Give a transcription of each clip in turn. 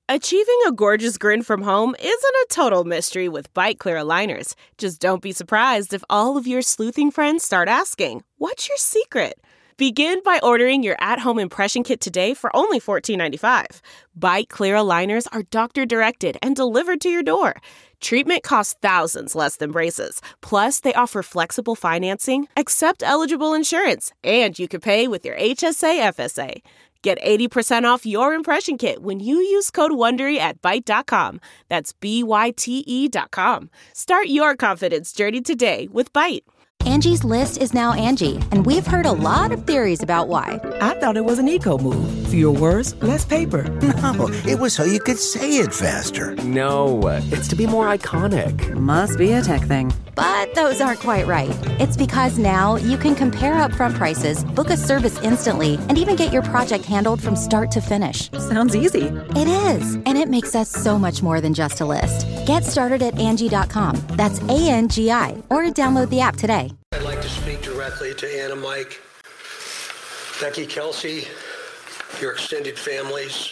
Achieving a gorgeous grin from home isn't a total mystery with Byte Clear aligners. Just don't be surprised if all of your sleuthing friends start asking, "What's your secret?" Begin by ordering your at-home impression kit today for only $14.95. Byte Clear aligners are doctor-directed and delivered to your door. Treatment costs thousands less than braces. Plus, they offer flexible financing, accept eligible insurance, and you can pay with your HSA FSA. Get 80% off your impression kit when you use code WONDERY at Byte.com. That's BYTE.com. Start your confidence journey today with Byte. Angie's List is now Angie, and we've heard a lot of theories about why. I thought it was an eco move. Fewer words, less paper. No, it was so you could say it faster. No, it's to be more iconic. Must be a tech thing. But those aren't quite right. It's because now you can compare upfront prices, book a service instantly, and even get your project handled from start to finish. Sounds easy. It is, and it makes us so much more than just a list. Get started at Angie.com. That's ANGI, or download the app today. I'd like to speak directly to Anna, Mike, Becky, Kelsey, your extended families,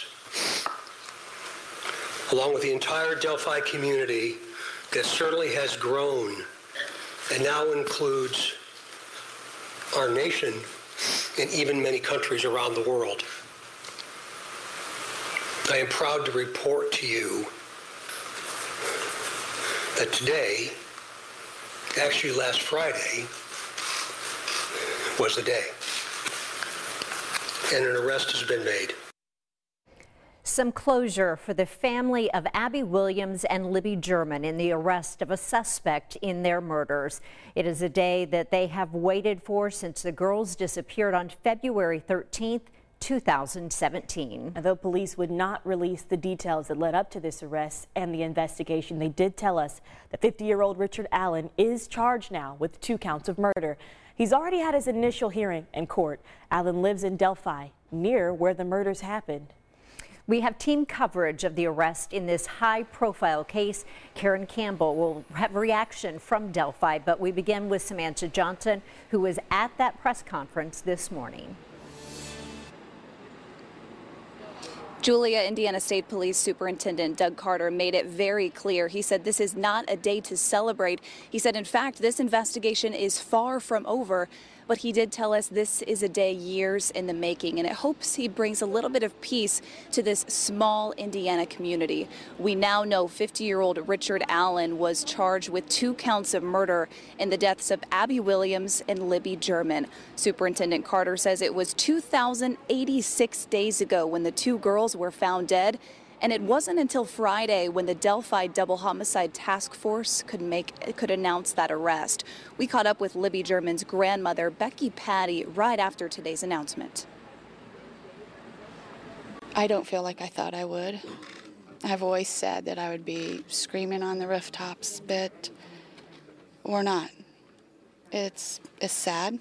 along with the entire Delphi community that certainly has grown and now includes our nation and even many countries around the world. I am proud to report to you that today, actually last Friday, was the day. And an arrest has been made. Some closure for the family of Abby Williams and Libby German in the arrest of a suspect in their murders. It is a day that they have waited for since the girls disappeared on February 13th, 2017. Though police would not release the details that led up to this arrest and the investigation, they did tell us that 50-year-old Richard Allen is charged now with 2 counts of murder. He's already had his initial hearing in court. Allen lives in Delphi, near where the murders happened. We have team coverage of the arrest in this high-profile case. Karen Campbell will have reaction from Delphi, but we begin with Samantha Johnson, who was at that press conference this morning. Julia, Indiana State Police Superintendent Doug Carter made it very clear. He said this is not a day to celebrate. He said, in fact, this investigation is far from over. But he did tell us this is a day years in the making, and it hopes he brings a little bit of peace to this small Indiana community. We now know 50-year-old Richard Allen was charged with 2 counts of murder in the deaths of Abby Williams and Libby German. Superintendent Carter says it was 2,086 days ago when the 2 girls were found dead. And it wasn't until Friday when the Delphi Double Homicide Task Force could announce that arrest. We caught up with Libby German's grandmother, Becky Patty, right after today's announcement. I don't feel like I thought I would. I've always said that I would be screaming on the rooftops, but we're not. It's sad.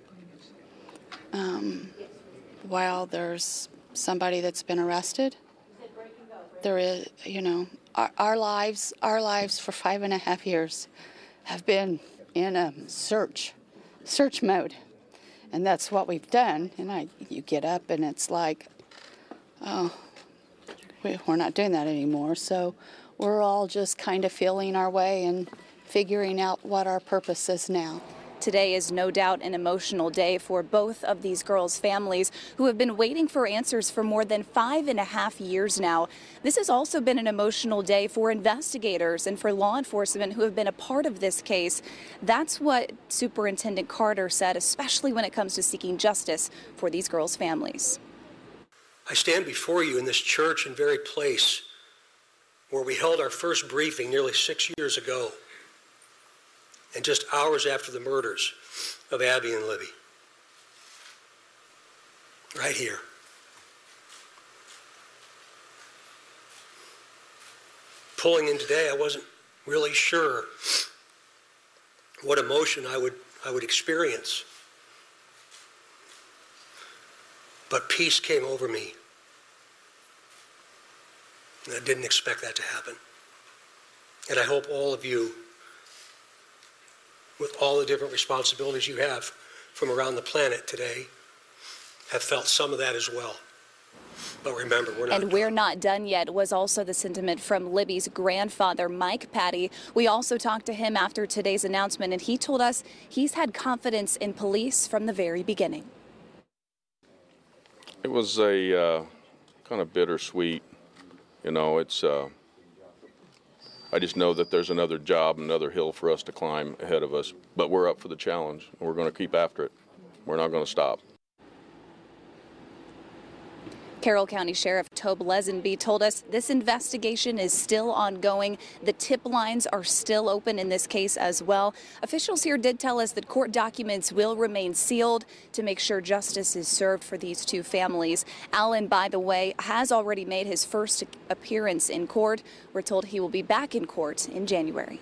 While there's somebody that's been arrested, there is, our lives for 5.5 years have been in a search mode. And that's what we've done. And you get up and it's like, oh, we're not doing that anymore. So we're all just kind of feeling our way and figuring out what our purpose is now. Today is no doubt an emotional day for both of these girls' families who have been waiting for answers for more than 5.5 years now. This has also been an emotional day for investigators and for law enforcement who have been a part of this case. That's what Superintendent Carter said, especially when it comes to seeking justice for these girls' families. I stand before you in this church and very place where we held our first briefing nearly 6 years ago, and just hours after the murders of Abby and Libby. Right here. Pulling in today, I wasn't really sure what emotion I would experience. But peace came over me. And I didn't expect that to happen. And I hope all of you, with all the different responsibilities you have from around the planet today, have felt some of that as well. But remember, we're not And we're not done yet was also the sentiment from Libby's grandfather, Mike Patty. We also talked to him after today's announcement, and he told us he's had confidence in police from the very beginning. It was a kind of bittersweet, it's, I just know that there's another job, another hill for us to climb ahead of us, but we're up for the challenge, and we're going to keep after it. We're not going to stop. Carroll County Sheriff Tobe Lesenby told us this investigation is still ongoing. The tip lines are still open in this case as well. Officials here did tell us that court documents will remain sealed to make sure justice is served for these two families. Allen, by the way, has already made his first appearance in court. We're told he will be back in court in January.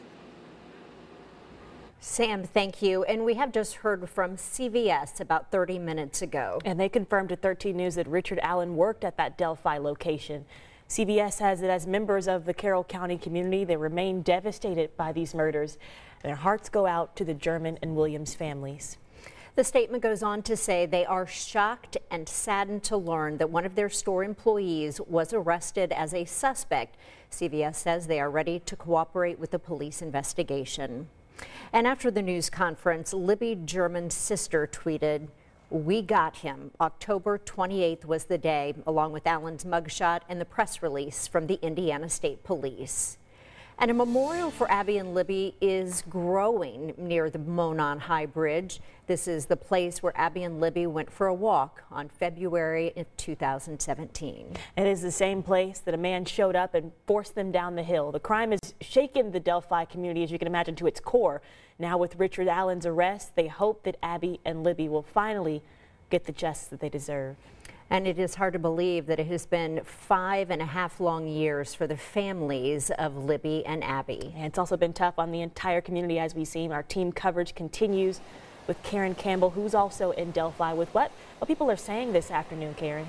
Sam, thank you. And we have just heard from CVS about 30 minutes ago. And they confirmed to 13 News that Richard Allen worked at that Delphi location. CVS says that as members of the Carroll County community, they remain devastated by these murders. Their hearts go out to the German and Williams families. The statement goes on to say they are shocked and saddened to learn that one of their store employees was arrested as a suspect. CVS says they are ready to cooperate with the police investigation. And after the news conference, Libby German's sister tweeted, "We got him. October 28th was the day," along with Allen's mugshot and the press release from the Indiana State Police. And a memorial for Abby and Libby is growing near the Monon High Bridge. This is the place where Abby and Libby went for a walk on February 2017. It is the same place that a man showed up and forced them down the hill. The crime has shaken the Delphi community, as you can imagine, to its core. Now with Richard Allen's arrest, they hope that Abby and Libby will finally get the justice that they deserve. And it is hard to believe that it has been 5.5 long years for the families of Libby and Abby. And it's also been tough on the entire community, as we've seen. Our team coverage continues with Karen Campbell, who's also in Delphi, with what people are saying this afternoon, Karen.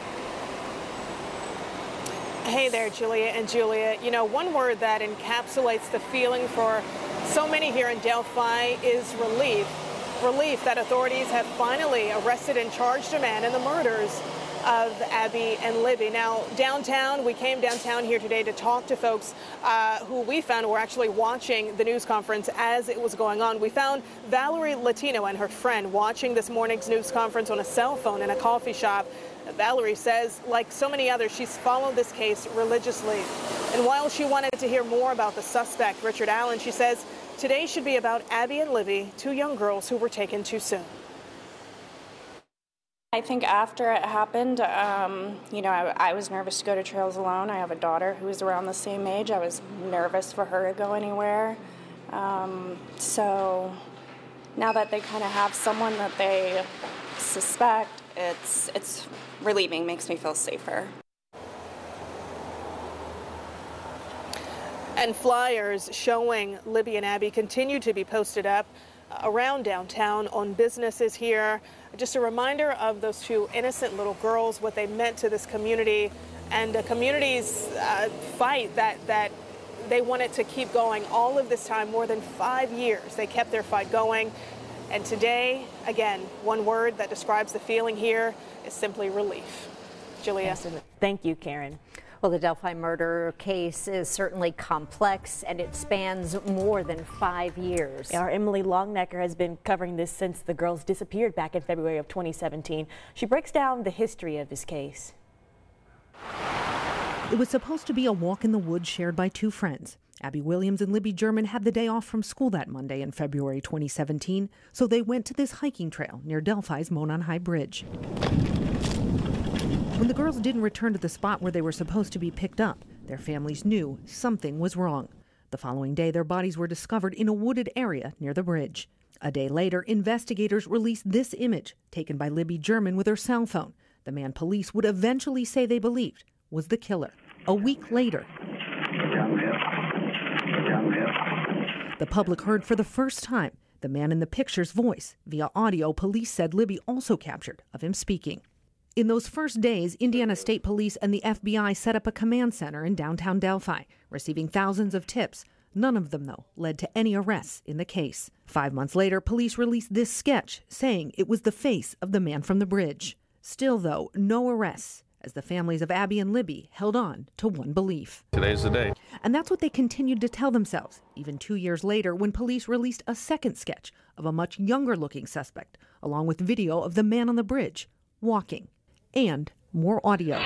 Hey there, Julia and Julia. You know, one word that encapsulates the feeling for so many here in Delphi is relief. Relief that authorities have finally arrested and charged a man in the murders of Abby and Libby. Now, downtown, we came downtown here today to talk to folks who we found were actually watching the news conference as it was going on. We found Valerie Latino and her friend watching this morning's news conference on a cell phone in a coffee shop. Valerie says, like so many others, she's followed this case religiously. And while she wanted to hear more about the suspect, Richard Allen, she says, today should be about Abby and Libby, two young girls who were taken too soon. I think after it happened, I was nervous to go to trails alone. I have a daughter who is around the same age. I was nervous for her to go anywhere. So now that they kind of have someone that they suspect, it's relieving, makes me feel safer. And flyers showing Libby and Abby continue to be posted up around downtown on businesses here. Just a reminder of those two innocent little girls, what they meant to this community, and the community's fight that they wanted to keep going all of this time, more than 5 years. They kept their fight going. And today, again, one word that describes the feeling here is simply relief. Julia. Yes, thank you, Karen. Well, the Delphi murder case is certainly complex, and it spans more than 5 years. Our Emily Longnecker has been covering this since the girls disappeared back in February of 2017. She breaks down the history of this case. It was supposed to be a walk in the woods shared by two friends. Abby Williams and Libby German had the day off from school that Monday in February 2017, so they went to this hiking trail near Delphi's Monon High Bridge. When the girls didn't return to the spot where they were supposed to be picked up, their families knew something was wrong. The following day, their bodies were discovered in a wooded area near the bridge. A day later, investigators released this image taken by Libby German with her cell phone. The man police would eventually say they believed was the killer. A week later, the public heard for the first time the man in the picture's voice. Via audio, police said Libby also captured of him speaking. In those first days, Indiana State Police and the FBI set up a command center in downtown Delphi, receiving thousands of tips. None of them, though, led to any arrests in the case. 5 months later, police released this sketch, saying it was the face of the man from the bridge. Still, though, no arrests. as the families of Abby and Libby held on to one belief. Today's the day. And that's what they continued to tell themselves, even 2 years later when police released a second sketch of a much younger-looking suspect, along with video of the man on the bridge, walking, and more audio.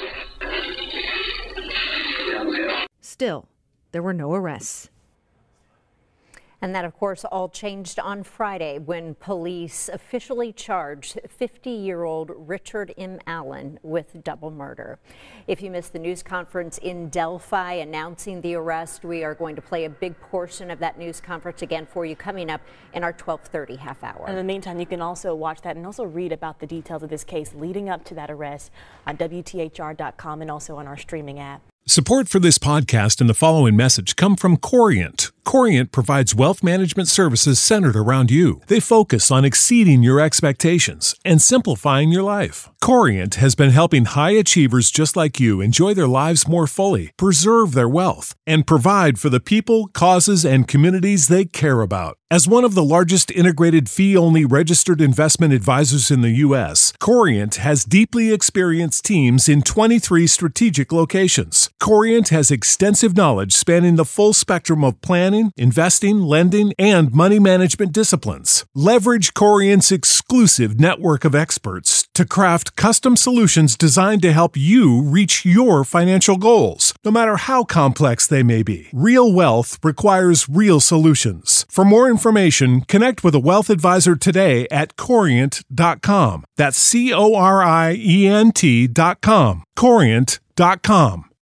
Still, there were no arrests. And that, of course, all changed on Friday when police officially charged 50-year-old Richard M. Allen with double murder. If you missed the news conference in Delphi announcing the arrest, we are going to play a big portion of that news conference again for you coming up in our 12:30 half hour. In the meantime, you can also watch that and also read about the details of this case leading up to that arrest on WTHR.com and also on our streaming app. Support for this podcast and the following message come from Corient. Corient provides wealth management services centered around you. They focus on exceeding your expectations and simplifying your life. Corient has been helping high achievers just like you enjoy their lives more fully, preserve their wealth, and provide for the people, causes, and communities they care about. As one of the largest integrated fee-only registered investment advisors in the U.S., Corient has deeply experienced teams in 23 strategic locations. Corient has extensive knowledge spanning the full spectrum of planning, investing, lending, and money management disciplines. Leverage Corient's exclusive network of experts to craft custom solutions designed to help you reach your financial goals, no matter how complex they may be. Real wealth requires real solutions. For more information, connect with a wealth advisor today at Corient.com. That's Corient.com. Corient.com.